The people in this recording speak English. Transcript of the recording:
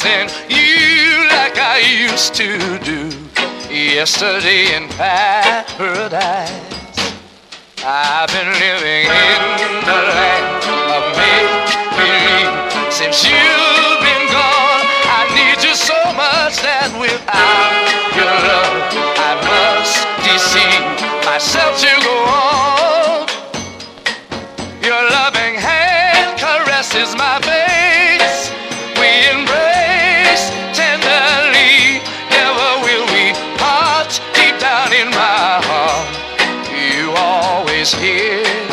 missing you like I used to do yesterday in paradise. I've been living in the land of make-believe since you've been gone. I need you so much that without your love I must deceive myself to go on. Your loving hand caresses my face. We embrace tenderly. Never will we part. Deep down in my heart, you always hear